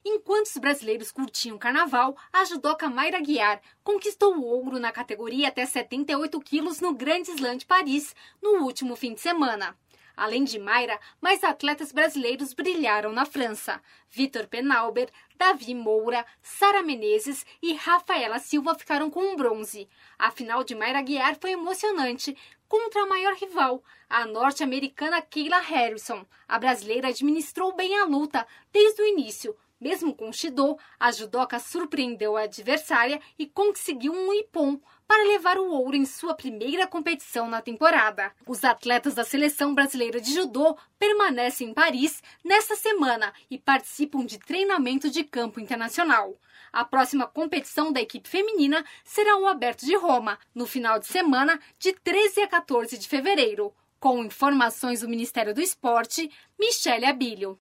Enquanto os brasileiros curtiam o carnaval, a judoca Mayra Aguiar conquistou o ouro na categoria até 78 quilos no Grand Slam de Paris no último fim de semana. Além de Mayra, mais atletas brasileiros brilharam na França. Vitor Penalber, Davi Moura, Sara Menezes e Rafaela Silva ficaram com um bronze. A final de Mayra Aguiar foi emocionante contra a maior rival, a norte-americana Kayla Harrison. A brasileira administrou bem a luta desde o início. Mesmo com o Shido, a judoca surpreendeu a adversária e conseguiu um ippon para levar o ouro em sua primeira competição na temporada. Os atletas da seleção brasileira de judô permanecem em Paris nesta semana e participam de treinamento de campo internacional. A próxima competição da equipe feminina será o Aberto de Roma, no final de semana de 13 a 14 de fevereiro. Com informações do Ministério do Esporte, Michele Abílio.